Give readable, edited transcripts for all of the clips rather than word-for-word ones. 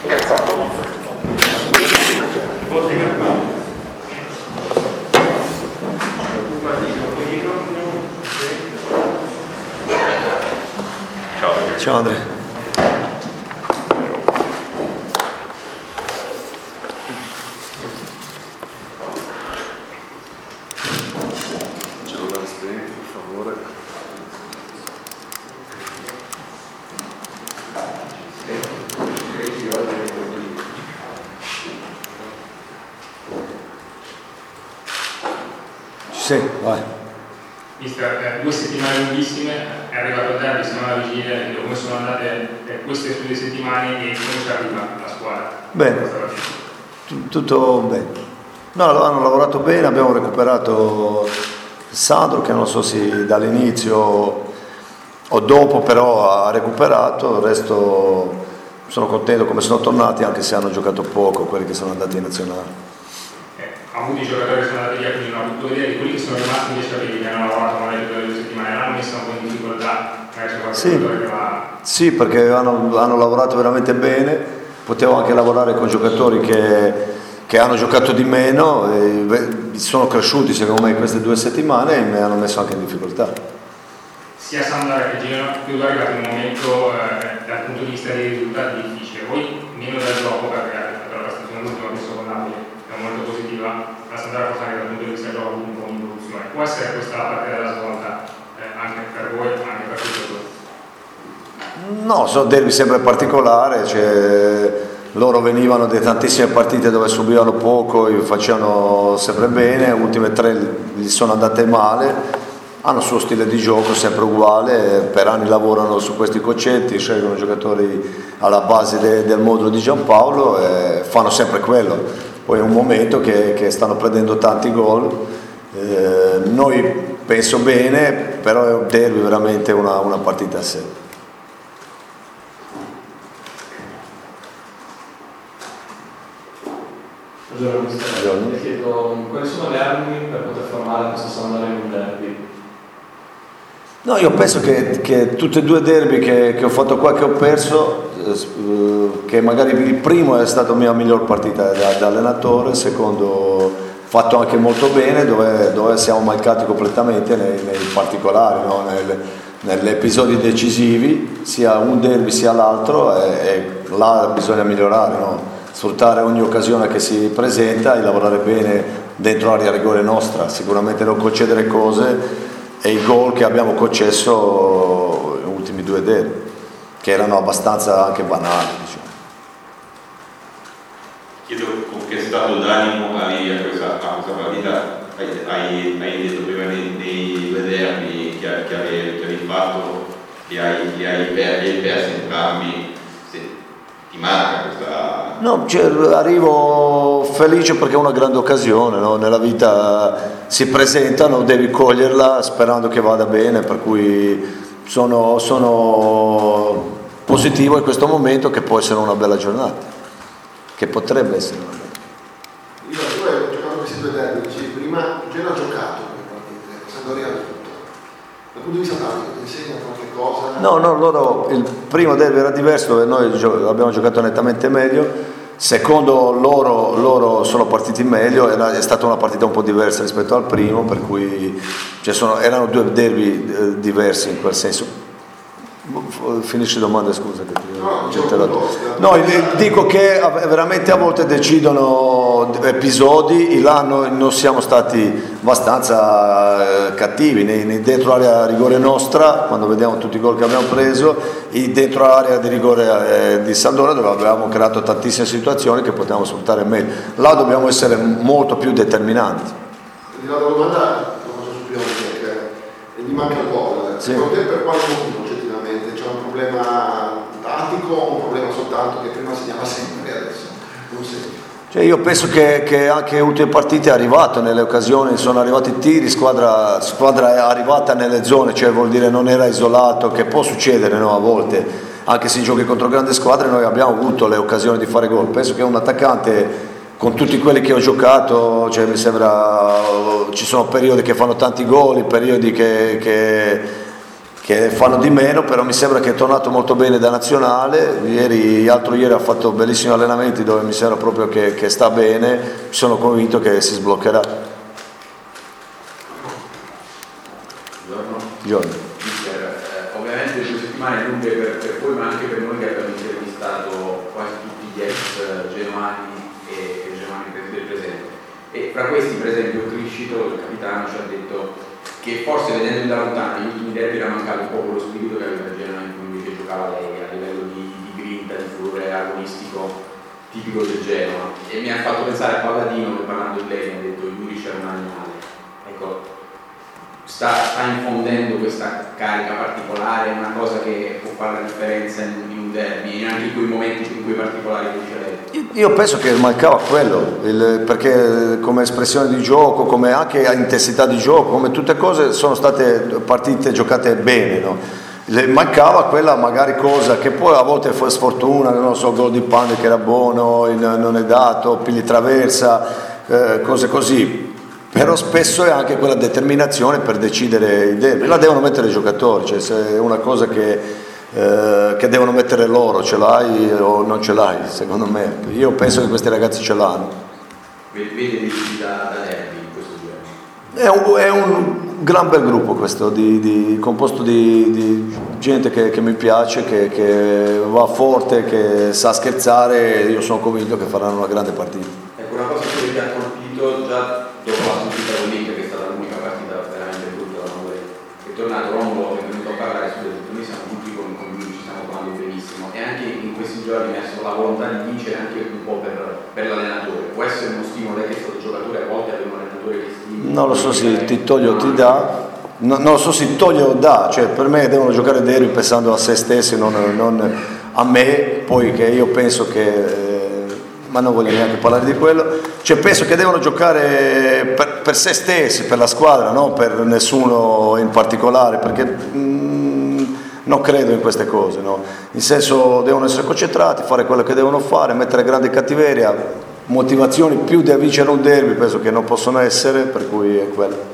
Ciao Andrea. Sì, vai. Mister, 2 settimane lunghissime, è arrivato il derby, siamo alla vigilia, come sono andate queste 2 settimane e come ci arriva la squadra? Bene, tutto bene. No, hanno lavorato bene, abbiamo recuperato Sandro che non so se dall'inizio o dopo però ha recuperato, il resto sono contento come sono tornati anche se hanno giocato poco quelli che sono andati in nazionale. Ha avuto i giocatori che sono andati via, quindi non ha avuto idea di quelli che sono rimasti invece che hanno lavorato magari per 2 settimane, l'hanno messo un po' in difficoltà, magari c'è qualche giocatore che va... Sì, perché hanno lavorato veramente bene, potevo anche lavorare con giocatori che hanno giocato di meno, e sono cresciuti secondo me in queste 2 settimane e mi hanno messo anche in difficoltà. Sia Sampdoria che Genoa, tu è arrivato in un momento dal punto di vista dei risultati difficile, voi meno del gioco perché la stagione l'ultima messo con Napoli è molto positiva, la Sampdoria forse anche dal punto di vista del gioco un po' in evoluzione. Può essere questa la parte della svolta anche per voi, anche per tutti e due? No, sono derby sempre particolari, loro venivano da tantissime partite dove subivano poco e facevano sempre bene, le ultime 3 gli sono andate male, hanno il suo stile di gioco sempre uguale, per anni lavorano su questi concetti, scelgono giocatori alla base del modulo di Giampaolo e fanno sempre quello. Poi è un momento che stanno prendendo tanti gol, noi penso bene, però è un derby veramente una partita a sé. Buongiorno mister, mi chiedo quali sono le armi per poter formare questa Sampdoria in un derby? No, io penso che tutti e 2 derby che ho fatto qua, che ho perso, che magari il primo è stata la mia miglior partita da allenatore, il secondo fatto anche molto bene, dove siamo mancati completamente nei particolari, no? Negli episodi decisivi, sia un derby sia l'altro, e là bisogna migliorare, no? Sfruttare ogni occasione che si presenta e lavorare bene dentro l'area rigore nostra, sicuramente non concedere cose, e i gol che abbiamo concesso negli ultimi 2 derby, che erano abbastanza anche banali, diciamo. Chiedo con che stato d'animo hai a questa partita, hai detto prima nei 2 derby che avevi fatto, li hai persi entrambi, ti manca questa... No, arrivo felice perché è una grande occasione, no? Nella vita si presentano, devi coglierla sperando che vada bene, per cui sono positivo in questo momento che può essere una bella giornata, che potrebbe essere una bella. Io ho giocato questi 2 derby, dicevi prima, Genoa ha giocato quelle partite, Sampdoria ha tutto. Dal punto di vista tattico ti insegna qualche cosa? No, loro, il primo derby era diverso, dove noi abbiamo giocato nettamente meglio. Secondo loro sono partiti meglio, è stata una partita un po' diversa rispetto al primo, per cui erano 2 derby diversi in quel senso. Finisci domande, scusa che ti ho interrotto. No, dico che veramente a volte decidono episodi, là non siamo stati abbastanza cattivi, dentro l'area rigore nostra, quando vediamo tutti i gol che abbiamo preso, e dentro l'area di rigore di Sampdoria, dove avevamo creato tantissime situazioni che potevamo sfruttare meglio. Là dobbiamo essere molto più determinanti. La domanda la faccio subito perché gli manca il gol. Sì. Secondo te per quale motivo oggettivamente? C'è un problema tattico o un problema soltanto che prima segnava sempre e adesso non segna? Io penso che anche ultime partite è arrivato nelle occasioni, sono arrivati i tiri, squadra è arrivata nelle zone, cioè vuol dire non era isolato, che può succedere, no, a volte, anche se giochi contro grandi squadre noi abbiamo avuto le occasioni di fare gol. Penso che un attaccante, con tutti quelli che ho giocato, mi sembra ci sono periodi che fanno tanti gol, periodi che che fanno di meno, però mi sembra che è tornato molto bene da nazionale. L'altro ieri ha fatto bellissimi allenamenti dove mi sembra proprio che sta bene, sono convinto che si sbloccherà. Buongiorno. Ovviamente 2 settimane lunghe per voi, ma anche per noi che abbiamo intervistato quasi tutti gli ex genoani e genoani del presente. E fra questi, per esempio, Criscito, il capitano, ci ha detto che forse vedendo da lontano gli ultimi derby era mancato un po' quello spirito che aveva il Genoa in cui invece giocava lei, a livello di grinta, di furore agonistico tipico del Genoa. E mi ha fatto pensare a Palladino che parlando di lei mi ha detto Juric era un animale. Ecco, sta infondendo questa carica particolare, una cosa che può fare la differenza in un derby, anche in quei momenti in cui particolari che dice lei. Io penso che mancava quello, perché come espressione di gioco, come anche a intensità di gioco, come tutte cose sono state partite giocate bene, no? Mancava quella magari cosa che poi a volte fu sfortuna, non so, gol di Pane che era buono, non è dato, pigli traversa, cose così. Però spesso è anche quella determinazione per decidere i derby, la devono mettere i giocatori, cioè se è una cosa che devono mettere loro, ce l'hai o non ce l'hai, secondo me. Io penso che questi ragazzi ce l'hanno. Vede decisi da derby in questo giro? È un gran bel gruppo questo, composto di gente che mi piace, che va forte, che sa scherzare, io sono convinto che faranno una grande partita. Ecco, una cosa che mi ha colpito già dopo la sconfitta con l'Inter, che è stata l'unica partita veramente brutta da noi, è tornato Romolo, è venuto a parlare su detto, noi siamo tutti con lui, ci stiamo trovando benissimo, e anche in questi giorni ha messo la volontà di vincere anche un po' per l'allenatore. Può essere uno stimolo, lei che è stato giocatore, a volte aveva un allenatore che stimola. Non lo so se ti toglie o ti dà, non lo so se toglie o dà, cioè per me devono giocare derby pensando a se stessi, non a me, poi che io penso che ma non voglio neanche parlare di quello, cioè penso che devono giocare per se stessi, per la squadra, non per nessuno in particolare, perché non credo in queste cose, no? In senso devono essere concentrati, fare quello che devono fare, mettere grande cattiveria, motivazioni più da vincere un derby penso che non possono essere, per cui è quello.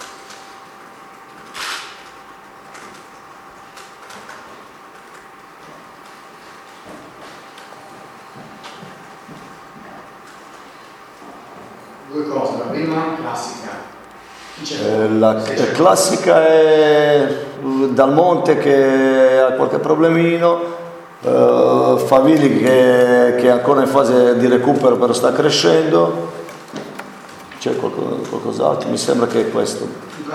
Due cose, la prima classica. Chi c'è? La classica è Dal Monte che ha qualche problemino, Favili che è ancora in fase di recupero però sta crescendo. C'è qualcos'altro? Mi sembra che è questo.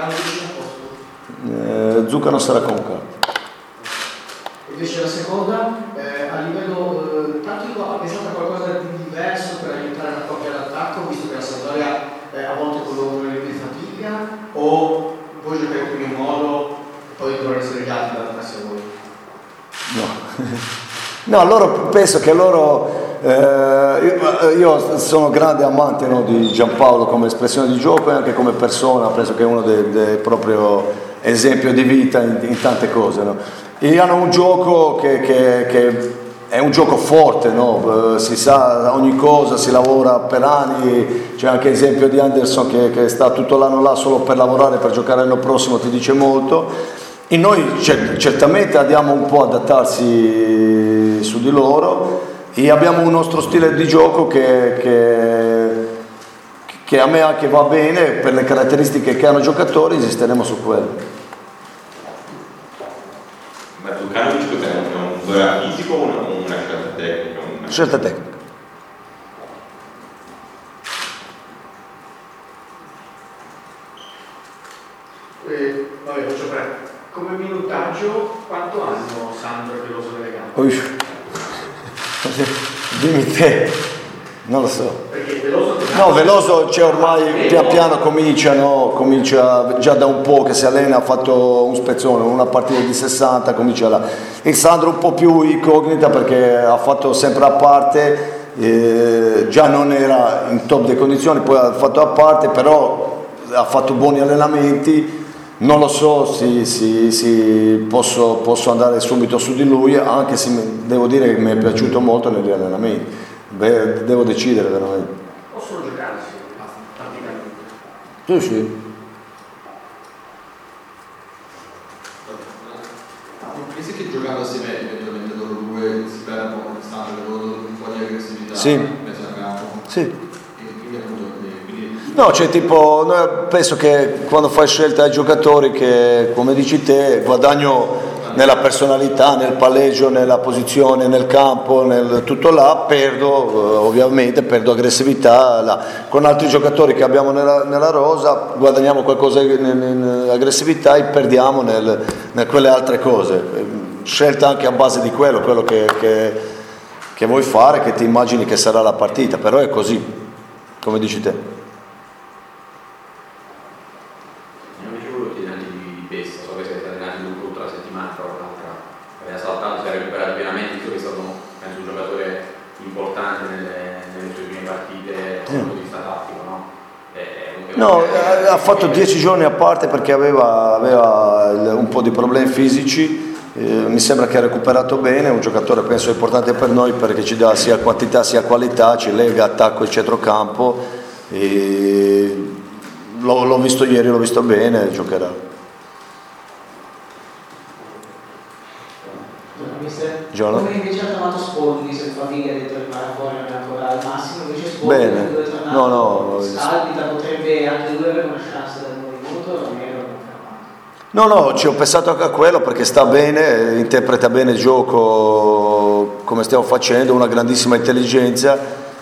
Zucca non sarà convocato. Invece la seconda, a livello tattico ha pensato a qualcosa di diverso per aiutare la coppia d'attacco, visto che la Sampdoria a volte con loro di fatica, o voi giocate in un modo e poi dovranno essere gli altri ad adattarsi a voi? No, loro penso che loro io sono grande amante, no, di Giampaolo come espressione di gioco e anche come persona, penso che è uno dei proprio esempio di vita in tante cose, no? E hanno un gioco che è un gioco forte, no? Si sa ogni cosa, si lavora per anni, c'è anche l'esempio di Anderson che sta tutto l'anno là solo per lavorare, per giocare l'anno prossimo, ti dice molto. E noi certamente andiamo un po' ad adattarsi su di loro e abbiamo un nostro stile di gioco che a me anche va bene, per le caratteristiche che hanno i giocatori esisteremo su quello. Ma Djukanovic cos'è? Un valore fisico o una scelta tecnica? Scelta tecnica. Vabbè, faccio pre. Come minutaggio, quanto hanno Sandro e Veloso delegato? Dimmi te, non lo so. Perché Veloso... No, Veloso c'è ormai, pian piano comincia già da un po' che si allena, ha fatto un spezzone, una partita di 60, comincia là. Il Sandro un po' più incognita perché ha fatto sempre a parte, già non era in top di condizioni, poi ha fatto a parte, però ha fatto buoni allenamenti. Non lo so se posso andare subito su di lui, anche se devo dire che mi è piaciuto molto negli allenamenti. Beh, devo decidere veramente. Possono giocarsi praticamente? Sì, sì. Pensi che giocando assieme eventualmente loro due si perda un po' costante, un po' di aggressività Sì. in mezzo al campo? Sì. E quindi appunto No, cioè tipo, noi penso che quando fai scelta ai giocatori che, come dici te, guadagno nella personalità, nel palleggio, nella posizione, nel campo, nel tutto là, perdo ovviamente, perdo aggressività là. Con altri giocatori che abbiamo nella rosa guadagniamo qualcosa in aggressività e perdiamo nel quelle altre cose. Scelta anche a base di quello che vuoi fare, che ti immagini che sarà la partita, però è così, come dici te. No, ha fatto 10 giorni a parte perché aveva un po' di problemi fisici, mi sembra che ha recuperato bene, è un giocatore penso importante per noi perché ci dà sia quantità sia qualità, ci lega attacco e centrocampo, e l'ho visto ieri, l'ho visto bene, giocherà. Come invece ha trovato Spoldi, se Faviglia ha detto che fuori non è ancora al massimo, invece Spoldi bene. No, Salvita potrebbe anche lui avere una chance del movimento, non è confermato. No, ci ho pensato anche a quello perché sta bene, interpreta bene il gioco come stiamo facendo, una grandissima intelligenza,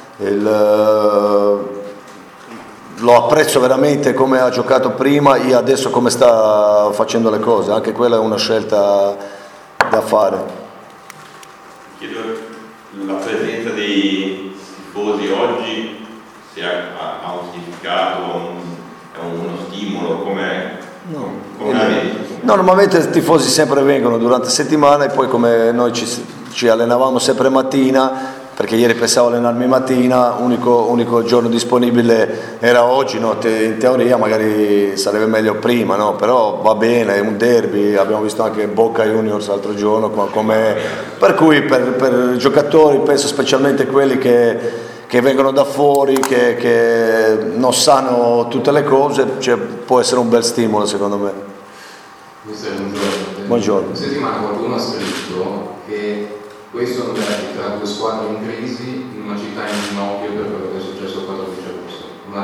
lo apprezzo veramente come ha giocato prima e adesso come sta facendo le cose, anche quella è una scelta da fare. Chiedo la presenza dei tifosi oggi, se ha un significato, è uno stimolo, come la vedi? No, normalmente i tifosi sempre vengono durante la settimana e poi come noi ci allenavamo sempre mattina, perché ieri pensavo allenarmi mattina, unico giorno disponibile era oggi, no? In teoria magari sarebbe meglio prima, no? Però va bene, è un derby, abbiamo visto anche Boca Juniors l'altro giorno, per cui per i giocatori, penso specialmente quelli che vengono da fuori, che non sanno tutte le cose, cioè, può essere un bel stimolo secondo me. Buongiorno. Questa settimana qualcuno ha scritto che questo non è tra due squadre in crisi in una città in ginocchio per quello che è successo il 14 agosto. Una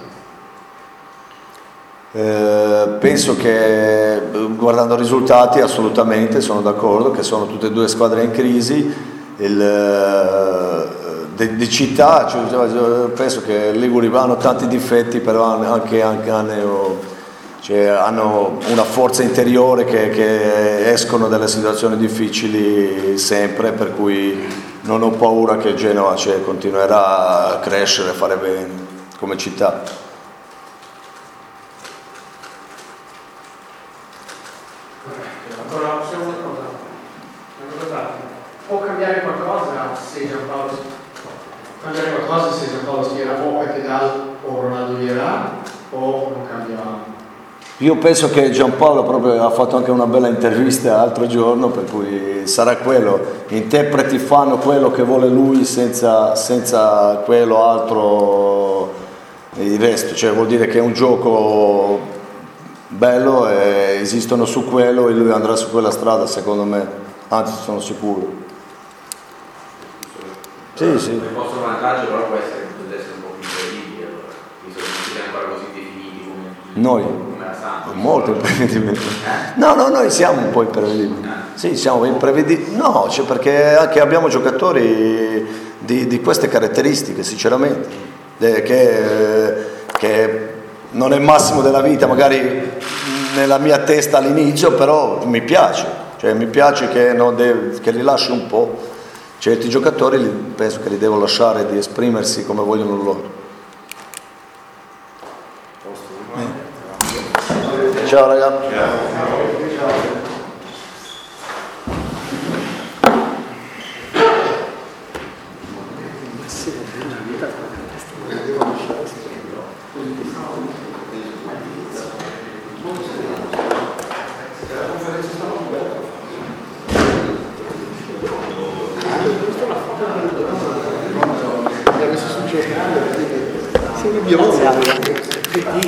pensa? Penso che guardando i risultati assolutamente sono d'accordo che sono tutte e due squadre in crisi. Di città, cioè, penso che Liguri hanno tanti difetti, però hanno una forza interiore che escono dalle situazioni difficili sempre, per cui non ho paura che Genova continuerà a crescere e fare bene come città. Ancora una cosa. Può cambiare qualcosa se Giampaolo schiera o Ekedal o Ronaldo Vieira o non cambia? Io penso che Giampaolo proprio ha fatto anche una bella intervista l'altro giorno, per cui sarà quello, interpreti fanno quello che vuole lui senza quello altro, il resto, cioè vuol dire che è un gioco bello e esistono su quello e lui andrà su quella strada secondo me, anzi sono sicuro. Sì. Il vostro vantaggio però può essere un po' più incredibile, allora, visto che non siete ancora così definiti come noi. Molto imprevedibili. No, noi siamo un po' imprevedibili. Sì, siamo imprevedibili. No, perché anche abbiamo giocatori di queste caratteristiche, sinceramente, che non è il massimo della vita, magari nella mia testa all'inizio, però mi piace che li lasci un po'. Certi giocatori penso che li devo lasciare di esprimersi come vogliono loro. Ciao ragazzi.